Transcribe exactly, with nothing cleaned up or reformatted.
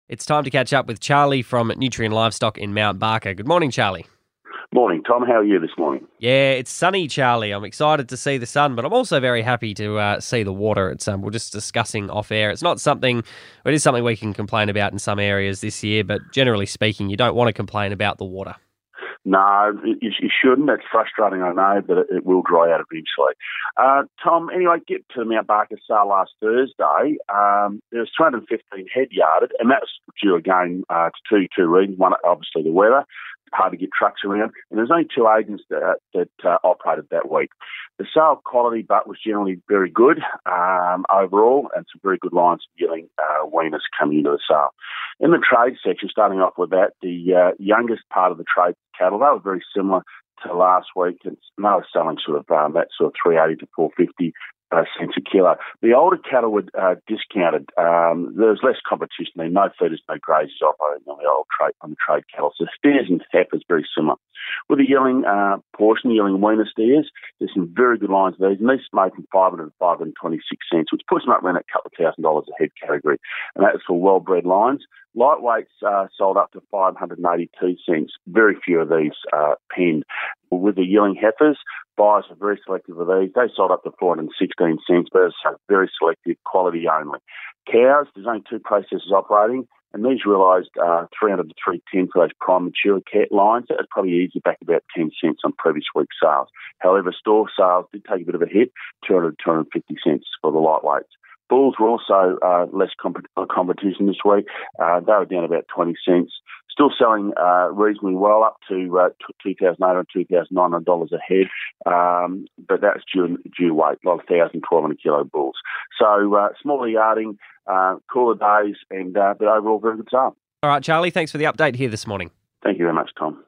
It's time to catch up with Charlie from Nutrien Livestock in Mount Barker. Good morning, Charlie. Morning, Tom. How are you this morning? Yeah, it's sunny, Charlie. I'm excited to see the sun, but I'm also very happy to uh, see the water. It's um, we're just discussing off air. It's not something, it is something we can complain about in some areas this year, but generally speaking, you don't want to complain about the water. No, you, you shouldn't. It's frustrating, I know, but it, it will dry out eventually. Uh, Tom, anyway, get to the Mount Barker sale last Thursday. Um, there was two hundred fifteen head yarded, and that was due again uh, to two, two reasons. One, obviously, the weather. Hard to get trucks around, and there's only two agents that, that uh, operated that week. The sale quality, but was generally very good um, overall, and some very good lines of yielding uh, weaners coming into the sale. In the trade section, starting off with that, the uh, youngest part of the trade cattle, they were very similar to last week. It's, they were selling sort of um, that sort of three eighty to four fifty Uh, cents a kilo. The older cattle were uh, discounted. Um, there was less competition there. No feeders, no graziers operating on the old trade on the trade cattle. So steers and heifers very similar. With the yearling uh, portion, yearling weaner steers, there's some very good lines of these, and these made from five hundred to five hundred twenty-six cents, which puts them up around a couple of thousand dollars a head category, and that is for well-bred lines. Lightweights uh, sold up to five hundred eighty-two cents. Very few of these uh, penned. With the yearling heifers, buyers are very selective of these. They sold up to four hundred sixteen cents, but it's very selective, quality only. Cows, there's only two processors operating, and these realised uh, three hundred to three ten for those prime mature cat lines. That was probably easy back about ten cents on previous week's sales. However, store sales did take a bit of a hit, two hundred to two hundred fifty cents for the lightweights. Bulls were also uh, less comp- competition this week. Uh, they were down about twenty cents. Still selling uh, reasonably well, up to uh, two thousand eight hundred dollars, two thousand nine hundred dollars a head. Um, but that's due, due weight, a lot of one thousand, twelve hundred kilo bulls. So uh, smaller yarding, uh, cooler days, and uh, but overall very good sale. All right, Charlie, thanks for the update here this morning. Thank you very much, Tom.